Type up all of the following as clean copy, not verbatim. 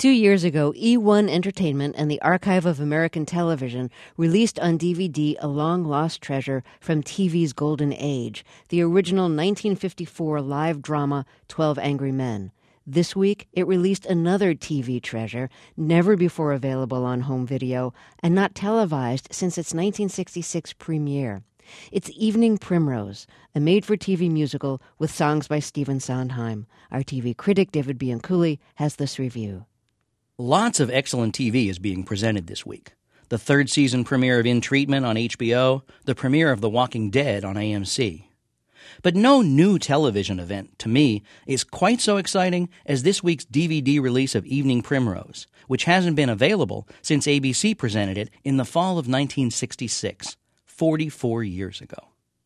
2 years ago, E1 Entertainment and the Archive of American Television released on DVD a long-lost treasure from TV's golden age, the original 1954 live drama 12 Angry Men. This week, it released another TV treasure, never before available on home video, and not televised since its 1966 premiere. It's Evening Primrose, a made-for-TV musical with songs by Stephen Sondheim. Our TV critic, David Bianculli, has this review. Lots of excellent TV is being presented this week. The third season premiere of In Treatment on HBO, the premiere of The Walking Dead on AMC. But no new television event, to me, is quite so exciting as this week's DVD release of Evening Primrose, which hasn't been available since ABC presented it in the fall of 1966, 44 years ago.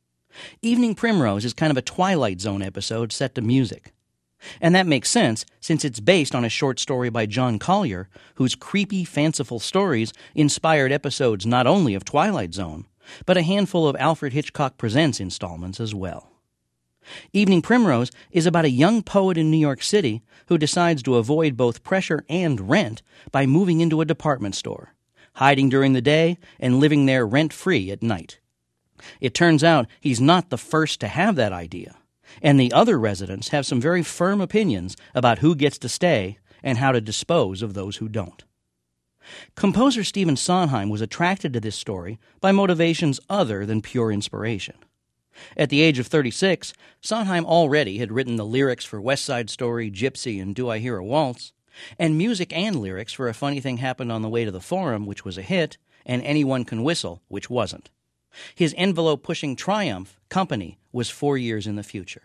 Evening Primrose is kind of a Twilight Zone episode set to music. And that makes sense, since it's based on a short story by John Collier, whose creepy, fanciful stories inspired episodes not only of Twilight Zone, but a handful of Alfred Hitchcock Presents installments as well. Evening Primrose is about a young poet in New York City who decides to avoid both pressure and rent by moving into a department store, hiding during the day and living there rent-free at night. It turns out he's not the first to have that idea, and the other residents have some very firm opinions about who gets to stay and how to dispose of those who don't. Composer Stephen Sondheim was attracted to this story by motivations other than pure inspiration. At the age of 36, Sondheim already had written the lyrics for West Side Story, Gypsy, and Do I Hear a Waltz, and music and lyrics for A Funny Thing Happened on the Way to the Forum, which was a hit, and Anyone Can Whistle, which wasn't. His envelope-pushing triumph, Company, was 4 years in the future.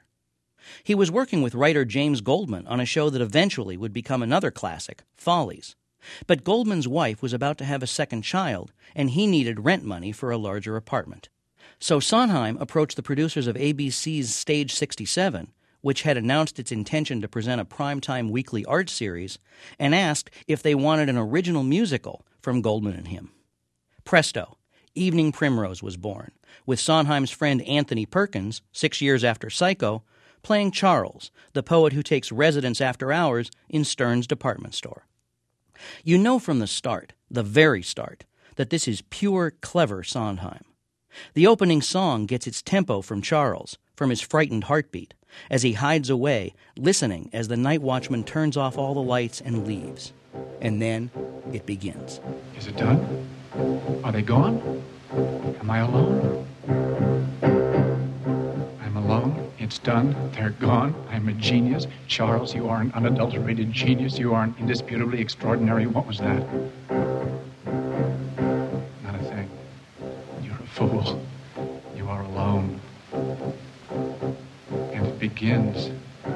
He was working with writer James Goldman on a show that eventually would become another classic, Follies. But Goldman's wife was about to have a second child, and he needed rent money for a larger apartment. So Sondheim approached the producers of ABC's Stage 67, which had announced its intention to present a primetime weekly art series, and asked if they wanted an original musical from Goldman and him. Presto! Evening Primrose was born, with Sondheim's friend Anthony Perkins, 6 years after Psycho, playing Charles, the poet who takes residence after hours in Stern's department store. You know from the start, the very start, that this is pure, clever Sondheim. The opening song gets its tempo from Charles, from his frightened heartbeat, as he hides away, listening as the night watchman turns off all the lights and leaves. And then it begins. Is it done? Are they gone? Am I alone? I'm alone. It's done. They're gone. I'm a genius. Charles, you are an unadulterated genius. You are an indisputably extraordinary... What was that? Not a thing. You're a fool. You are alone. And it begins.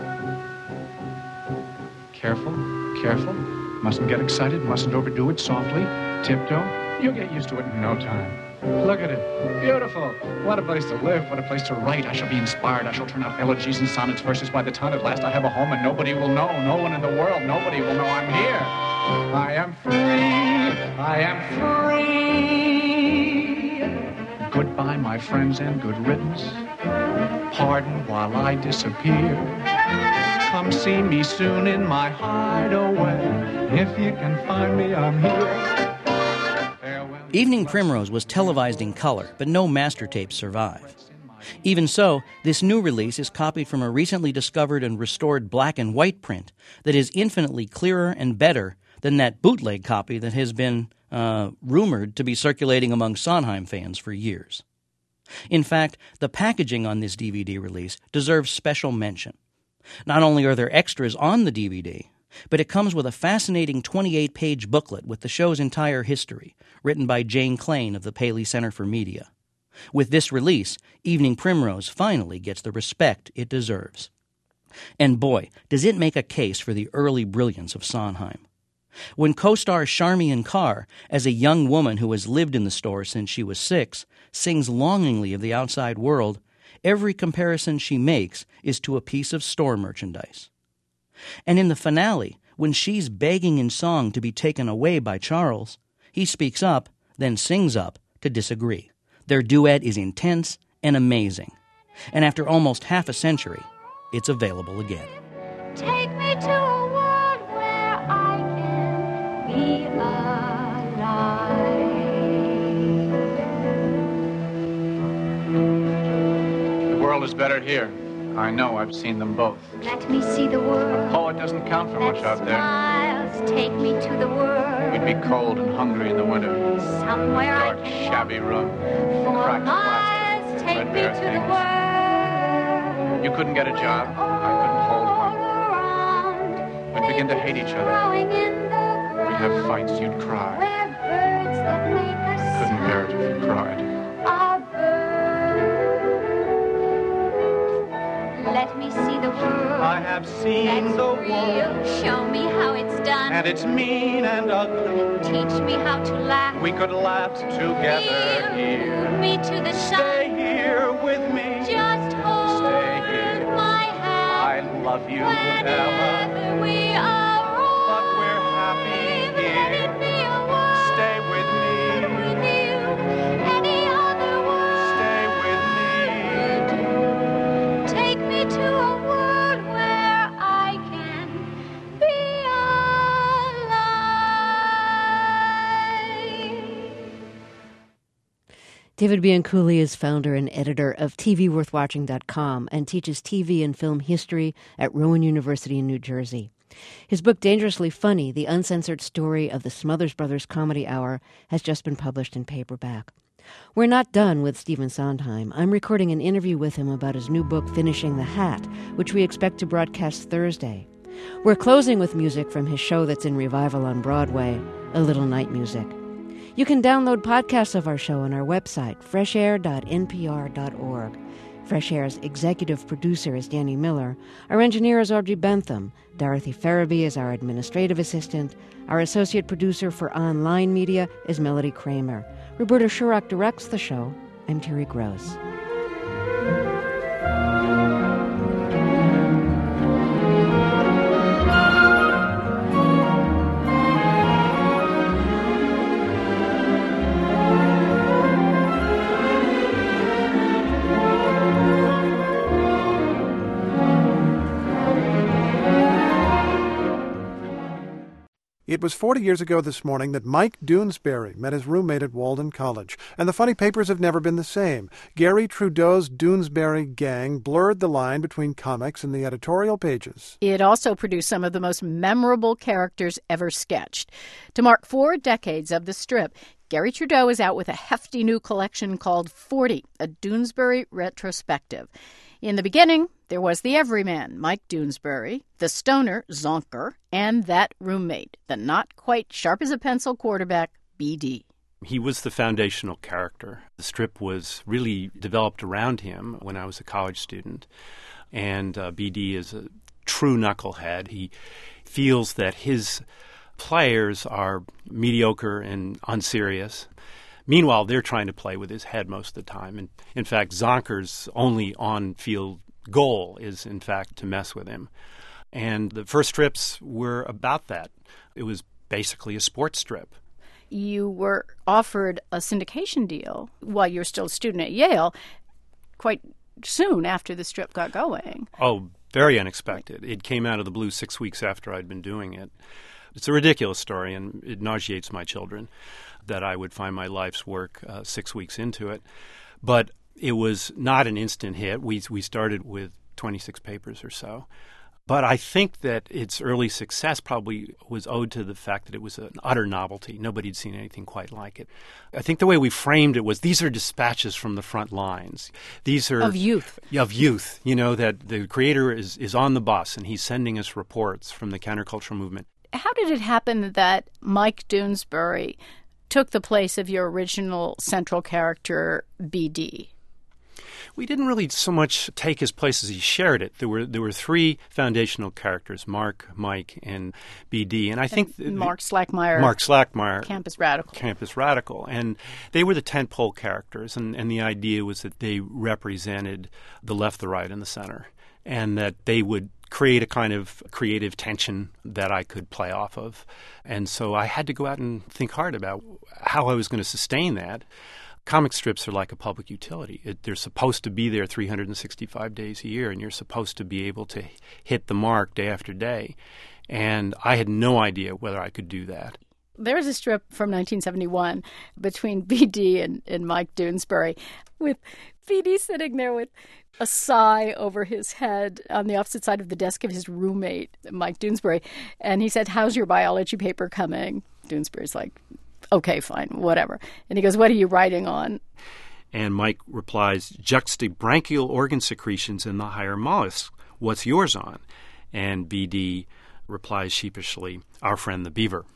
Careful, careful. Mustn't get excited. Mustn't overdo it. Softly. Tiptoe. You'll get used to it in no time. Look at it. Beautiful. What a place to live. What a place to write. I shall be inspired. I shall turn out elegies and sonnets, verses by the ton. At last I have a home and nobody will know. No one in the world. Nobody will know I'm here. I am free. I am free. Goodbye, my friends, and good riddance. Pardon while I disappear. Come see me soon in my hideaway. If you can find me, I'm here. Evening Primrose was televised in color, but no master tapes survive. Even so, this new release is copied from a recently discovered and restored black and white print that is infinitely clearer and better than that bootleg copy that has been rumored to be circulating among Sondheim fans for years. In fact, the packaging on this DVD release deserves special mention. Not only are there extras on the DVD, but it comes with a fascinating 28-page booklet with the show's entire history, written by Jane Klain of the Paley Center for Media. With this release, Evening Primrose finally gets the respect it deserves. And boy, does it make a case for the early brilliance of Sondheim. When co-star Charmian Carr, as a young woman who has lived in the store since she was 6, sings longingly of the outside world, every comparison she makes is to a piece of store merchandise. And in the finale, when she's begging in song to be taken away by Charles, he speaks up, then sings up to disagree. Their duet is intense and amazing. And after almost half a century, it's available again. Take me to a world where I can world is better here. I know, I've seen them both. Let me see the world. A poet doesn't count for much out there. Smiles take me to the world. We'd be cold and hungry in the winter. Somewhere Dark, I can shabby room. For Cracked miles plastic. take me Threadbare to things. the world. You couldn't get a job. I couldn't hold one. Around, We'd begin to hate each other. growing in the ground. We'd have fights, you'd cry. Where birds that make us Couldn't bear it if you cried. are birds. Let me see the world. I have seen That's the real. world, Show me how it's done. and it's mean and ugly. Teach me how to laugh. We could laugh together here. Lead me to the Stay sun. here with me. Just hold Stay here. my I hand. love you, Ella, Whenever we are wrong. but we're happy Let here. it be a world Stay with me. with you. Any other world. Stay with me. Take me to a world where I can be alive. David Bianculli is founder and editor of TVWorthWatching.com and teaches TV and film history at Rowan University in New Jersey. His book, Dangerously Funny, The Uncensored Story of the Smothers Brothers Comedy Hour, has just been published in paperback. We're not done with Stephen Sondheim. I'm recording an interview with him about his new book, Finishing the Hat, which we expect to broadcast Thursday. We're closing with music from his show that's in revival on Broadway, A Little Night Music. You can download podcasts of our show on our website, freshair.npr.org. Fresh Air's executive producer is Danny Miller. Our engineer is Audrey Bentham. Dorothy Farabee is our administrative assistant. Our associate producer for online media is Melody Kramer. Roberta Shurock directs the show. I'm Terry Gross. It was 40 years ago this morning that Mike Doonesbury met his roommate at Walden College, and the funny papers have never been the same. Gary Trudeau's Doonesbury gang blurred the line between comics and the editorial pages. It also produced some of the most memorable characters ever sketched. To mark 4 decades of the strip, Gary Trudeau is out with a hefty new collection called 40, a Doonesbury retrospective. In the beginning, there was the everyman, Mike Doonesbury, the stoner, Zonker, and that roommate, the not-quite-sharp-as-a-pencil quarterback, B.D. He was the foundational character. The strip was really developed around him when I was a college student. And B.D. is a true knucklehead. He feels that his players are mediocre and unserious. Meanwhile, they're trying to play with his head most of the time. And in fact, Zonker's only on-field goal is, in fact, to mess with him. And the first strips were about that. It was basically a sports strip. You were offered a syndication deal while you were still a student at Yale quite soon after the strip got going. Oh, very unexpected. It came out of the blue 6 weeks after I'd been doing it. It's a ridiculous story, and it nauseates my children that I would find my life's work 6 weeks into it. But it was not an instant hit. We started with 26 papers or so. But I think that its early success probably was owed to the fact that it was an utter novelty. Nobody had seen anything quite like it. I think the way we framed it was these are dispatches from the front lines. These are Of youth. Of youth, you know, that the creator is on the bus and he's sending us reports from the countercultural movement. How did it happen that Mike Doonesbury took the place of your original central character, B.D.? We didn't really so much take his place as he shared it. There were 3 foundational characters, Mark, Mike, and B.D. And I think Mark Slackmeyer. Mark Slackmeyer. Campus Radical. Campus Radical. And they were the tentpole characters. And the idea was that they represented the left, the right, and the center. And that they would create a kind of creative tension that I could play off of. And so I had to go out and think hard about how I was going to sustain that. Comic strips are like a public utility. They're supposed to be there 365 days a year, and you're supposed to be able to hit the mark day after day. And I had no idea whether I could do that. There was a strip from 1971 between B.D. and Mike Doonesbury, with B.D. sitting there with a sigh over his head on the opposite side of the desk of his roommate, Mike Doonesbury. And he said, "How's your biology paper coming?" Doonesbury's like, "Okay, fine, whatever." And he goes, "What are you writing on?" And Mike replies, "Juxtabranchial organ secretions in the higher mollusks. What's yours on?" And B.D. replies sheepishly, "Our friend the beaver."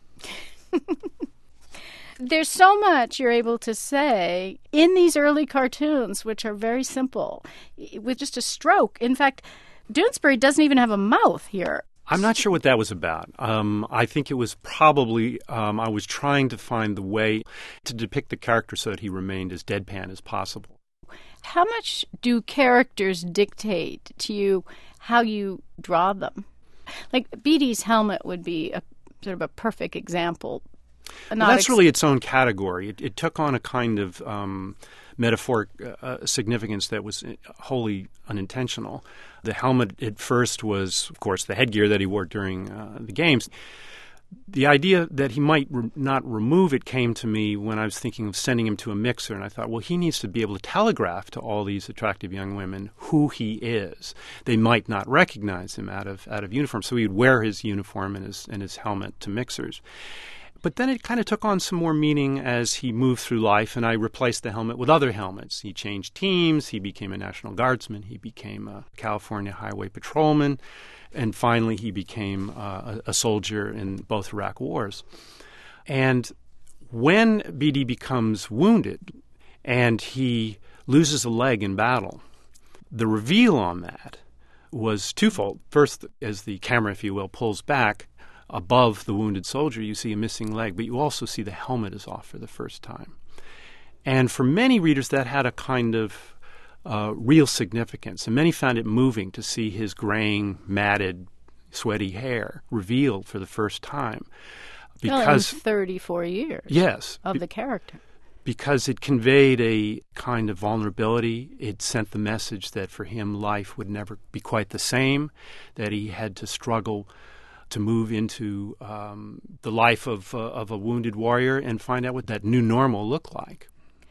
There's so much you're able to say in these early cartoons, which are very simple, with just a stroke. In fact, Doonesbury doesn't even have a mouth here. I'm not sure what that was about. I think it was probably I was trying to find the way to depict the character so that he remained as deadpan as possible. How much do characters dictate to you how you draw them? Like B.D.'s helmet would be a sort of a perfect example. Well, that's really its own category. It took on a kind of metaphoric significance that was wholly unintentional. The helmet at first was, of course, the headgear that he wore during the games. The idea that he might not remove it came to me when I was thinking of sending him to a mixer, and I thought, well, he needs to be able to telegraph to all these attractive young women who he is. They might not recognize him out of uniform, so he would wear his uniform and his helmet to mixers. But then it kind of took on some more meaning as he moved through life, and I replaced the helmet with other helmets. He changed teams, he became a National Guardsman, he became a California Highway Patrolman, and finally he became a soldier in both Iraq wars. And when B.D. becomes wounded and he loses a leg in battle, the reveal on that was twofold. First, as the camera, if you will, pulls back above the wounded soldier, you see a missing leg, but you also see the helmet is off for the first time. And for many readers, that had a kind of real significance, and many found it moving to see his graying, matted, sweaty hair revealed for the first time. Because in 34 years yes, of the character. Because it conveyed a kind of vulnerability. It sent the message that for him life would never be quite the same, that he had to struggle to move into the life of a wounded warrior and find out what that new normal looked like.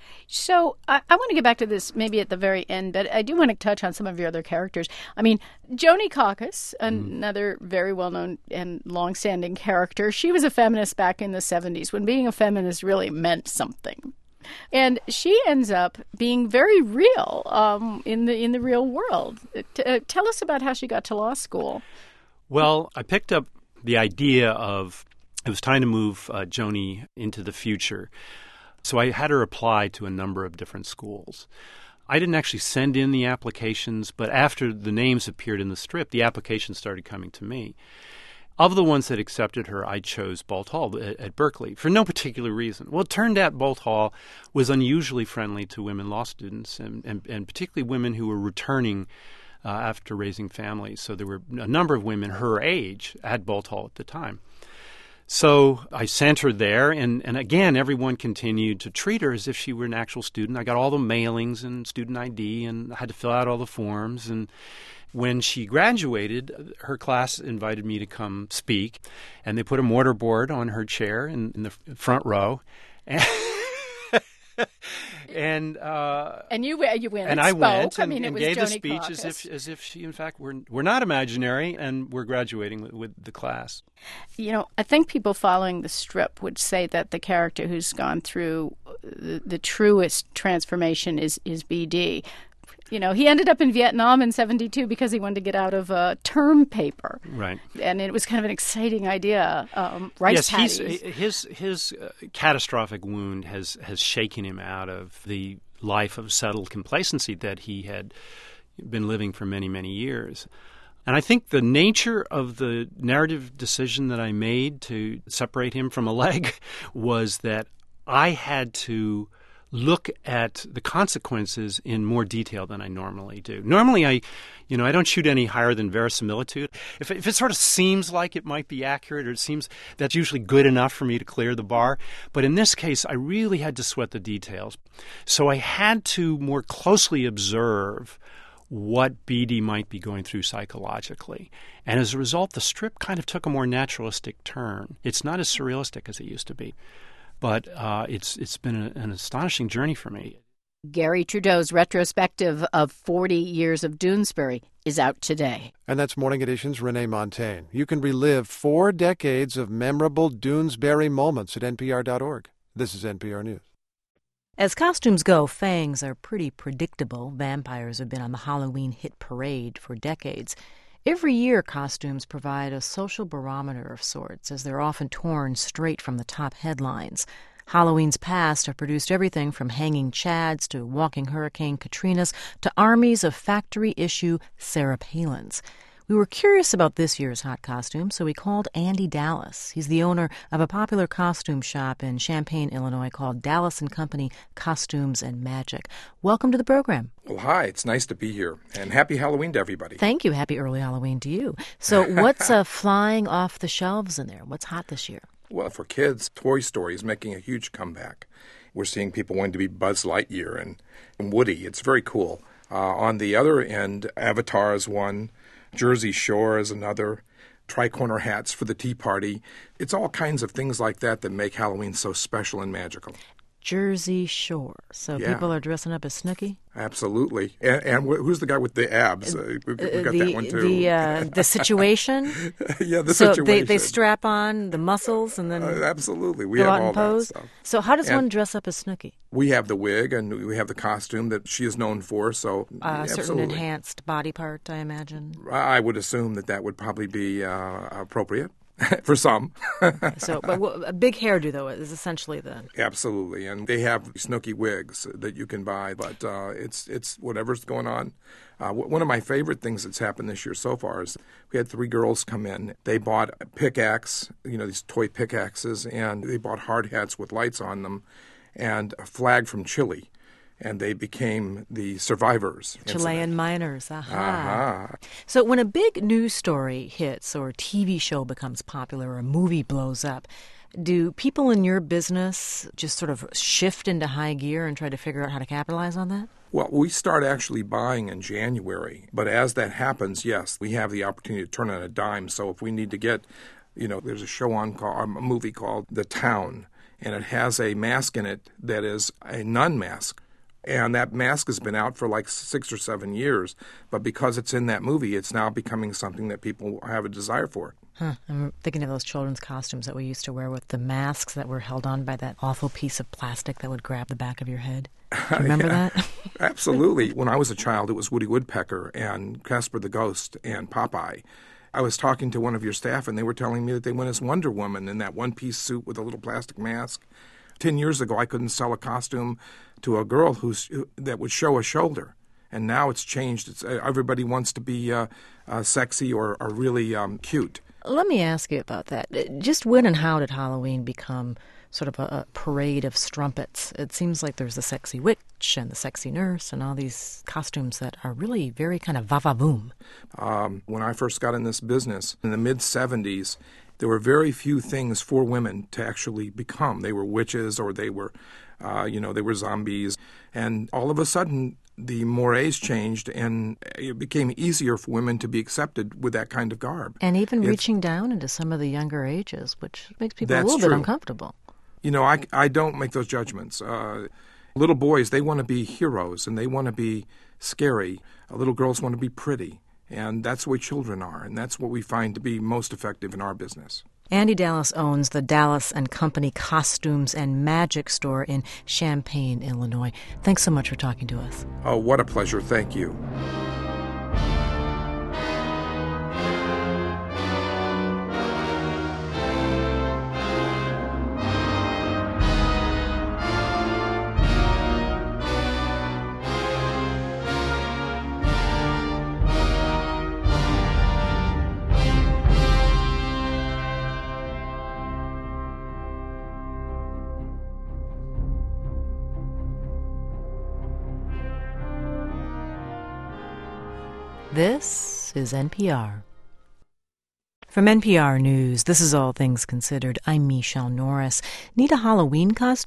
So I want to get back to this maybe at the very end, but I do want to touch on some of your other characters. I mean, Joni Caucus, another very well-known and long-standing character, she was a feminist back in the 70s when being a feminist really meant something. And she ends up being very real in the real world. Tell us about how she got to law school. Well, I picked up the idea of it was time to move Joni into the future. So I had her apply to a number of different schools. I didn't actually send in the applications, but after the names appeared in the strip, the applications started coming to me. Of the ones that accepted her, I chose Boalt Hall at Berkeley for no particular reason. Well, it turned out Boalt Hall was unusually friendly to women law students and particularly women who were returning after raising families. So there were a number of women her age at Boalt Hall at the time. So I sent her there, and again, everyone continued to treat her as if she were an actual student. I got all the mailings and student ID, and I had to fill out all the forms. And when she graduated, her class invited me to come speak, and they put a mortarboard on her chair in the front row. And you went and I went and gave the speech Caucus. as if she in fact were not imaginary and were graduating with the class. You know, I think people following the strip would say that the character who's gone through the truest transformation is B.D. You know, he ended up in Vietnam in 1972 because he wanted to get out of a term paper. Right. And it was kind of an exciting idea. Rice paddies. His catastrophic wound has shaken him out of the life of settled complacency that he had been living for many, many years. And I think the nature of the narrative decision that I made to separate him from a leg was that I had to look at the consequences in more detail than I normally do. Normally, I don't shoot any higher than verisimilitude. If it sort of seems like it might be accurate, or it seems that's usually good enough for me to clear the bar. But in this case, I really had to sweat the details. So I had to more closely observe what Beatty might be going through psychologically. And as a result, the strip kind of took a more naturalistic turn. It's not as surrealistic as it used to be, but it's been an astonishing journey for me. Garry Trudeau's retrospective of 40 years of Doonesbury is out today. And that's Morning Edition's Renee Montagne. You can relive 4 decades of memorable Doonesbury moments at npr.org. This is NPR News. As costumes go, fangs are pretty predictable. Vampires have been on the Halloween hit parade for decades. Every year, costumes provide a social barometer of sorts, as they're often torn straight from the top headlines. Halloween's past have produced everything from hanging Chads to walking Hurricane Katrinas to armies of factory-issue Sarah Palins. We were curious about this year's hot costume, so we called Andy Dallas. He's the owner of a popular costume shop in Champaign, Illinois called Dallas & Company Costumes and Magic. Welcome to the program. Well, hi. It's nice to be here. And happy Halloween to everybody. Thank you. Happy early Halloween to you. So what's flying off the shelves in there? What's hot this year? Well, for kids, Toy Story is making a huge comeback. We're seeing people wanting to be Buzz Lightyear and Woody. It's very cool. On the other end, Avatar is one. Jersey Shore is another. Tri-corner hats for the Tea Party. It's all kinds of things like that that make Halloween so special and magical. Jersey Shore. So Yeah. People are dressing up as Snooki? Absolutely. And who's the guy with the abs? We got that one, too. The Situation? Yeah, the so Situation. They strap on the muscles and then absolutely. We go have out all and pose? that stuff. So how does And one dress up as Snooki? We have the wig and we have the costume that she is known for, so Certain absolutely. enhanced body part, I imagine. I would assume that would probably be appropriate for some. So, but a big hairdo, though, is essentially the... Absolutely, and they have Snooki wigs that you can buy, but it's whatever's going on. One of my favorite things that's happened this year so far is we had 3 girls come in. They bought a pickaxe, these toy pickaxes, and they bought hard hats with lights on them, and a flag from Chile. And they became the survivors. Chilean miners. Aha. So when a big news story hits or a TV show becomes popular or a movie blows up, do people in your business just sort of shift into high gear and try to figure out how to capitalize on that? Well, we start actually buying in January. But as that happens, yes, we have the opportunity to turn on a dime. So if we need to get, there's a movie called The Town, and it has a mask in it that is a nun mask. And that mask has been out for like 6 or 7 years. But because it's in that movie, it's now becoming something that people have a desire for. I'm thinking of those children's costumes that we used to wear with the masks that were held on by that awful piece of plastic that would grab the back of your head. Do you remember that? Absolutely. When I was a child, it was Woody Woodpecker and Casper the Ghost and Popeye. I was talking to one of your staff, and they were telling me that they went as Wonder Woman in that one-piece suit with a little plastic mask. 10 years ago, I couldn't sell a costume to a girl that would show a shoulder. And now it's changed. Everybody wants to be sexy or really cute. Let me ask you about that. Just when and how did Halloween become sort of a parade of strumpets? It seems like there's the sexy witch and the sexy nurse and all these costumes that are really very kind of va-va-voom. When I first got in this business in the mid-'70s, there were very few things for women to actually become. They were witches or they were, they were zombies. And all of a sudden, the mores changed and it became easier for women to be accepted with that kind of garb. And even reaching down into some of the younger ages, which makes people a little bit uncomfortable. I don't make those judgments. Little boys, they want to be heroes and they want to be scary. Little girls want to be pretty. And that's the way children are, and that's what we find to be most effective in our business. Andy Dallas owns the Dallas & Company Costumes and Magic store in Champaign, Illinois. Thanks so much for talking to us. Oh, what a pleasure. Thank you. This is NPR. From NPR News, this is All Things Considered. I'm Michelle Norris. Need a Halloween costume?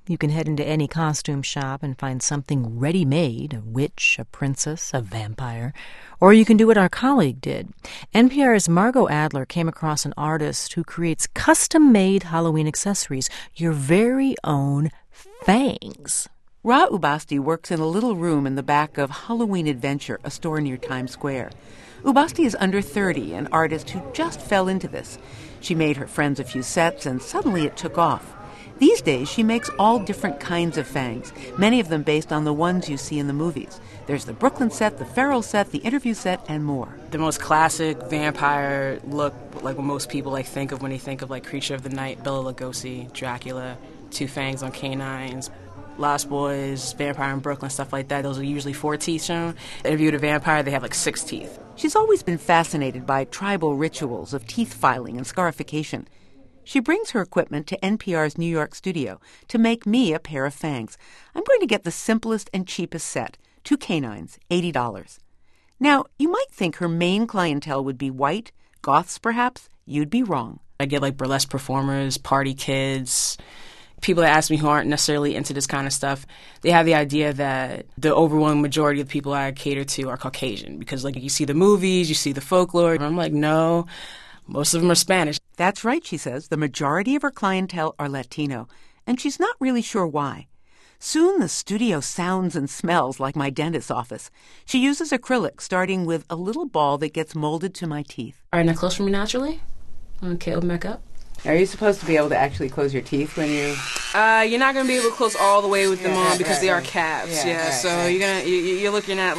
You can head into any costume shop and find something ready-made, a witch, a princess, a vampire. Or you can do what our colleague did. NPR's Margot Adler came across an artist who creates custom-made Halloween accessories, your very own fangs. Ra Ubasti works in a little room in the back of Halloween Adventure, a store near Times Square. Ubasti is under 30, an artist who just fell into this. She made her friends a few sets, and suddenly it took off. These days, she makes all different kinds of fangs, many of them based on the ones you see in the movies. There's the Brooklyn set, the Ferrell set, the interview set, and more. The most classic vampire look, like what most people think of when they think of Creature of the Night, Bela Lugosi, Dracula, two fangs on canines, Lost Boys, Vampire in Brooklyn, stuff like that. Those are usually 4 teeth shown. Interview with a Vampire, they have 6 teeth. She's always been fascinated by tribal rituals of teeth filing and scarification. She brings her equipment to NPR's New York studio to make me a pair of fangs. I'm going to get the simplest and cheapest set, 2 canines, $80. Now, you might think her main clientele would be white, goths perhaps. You'd be wrong. I get burlesque performers, party kids, people that ask me who aren't necessarily into this kind of stuff. They have the idea that the overwhelming majority of the people I cater to are Caucasian because you see the movies, you see the folklore. And I'm no, most of them are Spanish. That's right, she says. The majority of her clientele are Latino, and she's not really sure why. Soon the studio sounds and smells like my dentist's office. She uses acrylic, starting with a little ball that gets molded to my teeth. All right, now close for me naturally. Okay, open back up. Are you supposed to be able to actually close your teeth when you... You're not going to be able to close all the way with them on because they are caps. You're looking at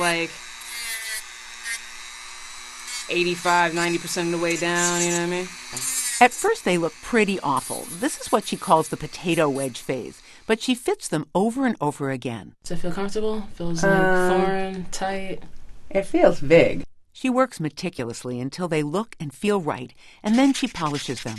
85, 90% of the way down, you know what I mean? At first they look pretty awful. This is what she calls the potato wedge phase, but she fits them over and over again. Does it feel comfortable? Feels foreign, tight? It feels big. She works meticulously until they look and feel right, and then she polishes them.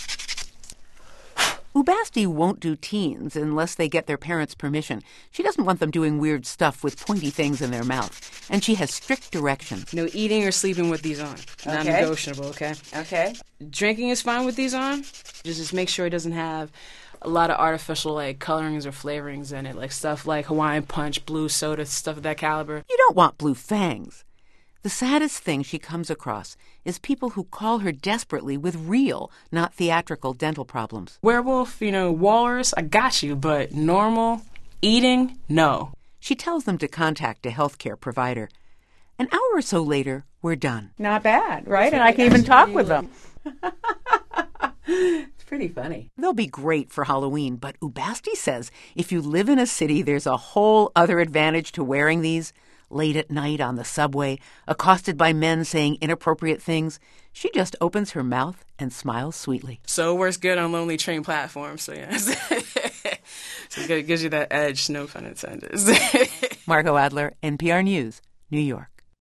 Ubasti won't do teens unless they get their parents' permission. She doesn't want them doing weird stuff with pointy things in their mouth. And she has strict direction. No eating or sleeping with these on. Non-negotiable, okay? Okay. Drinking is fine with these on. Just make sure it doesn't have a lot of artificial colorings or flavorings in it, stuff like Hawaiian Punch, blue soda, stuff of that caliber. You don't want blue fangs. The saddest thing she comes across is people who call her desperately with real, not theatrical dental problems. Werewolf, walrus, I got you, but normal, eating, no. She tells them to contact a healthcare provider. An hour or so later, we're done. Not bad, right? And I can even talk with them. It's pretty funny. They'll be great for Halloween, but Ubasti says if you live in a city, there's a whole other advantage to wearing these. Late at night on the subway, accosted by men saying inappropriate things, she just opens her mouth and smiles sweetly. So it works good on lonely train platforms, so yeah. So it gives you that edge, no pun intended. Margot Adler, NPR News, New York.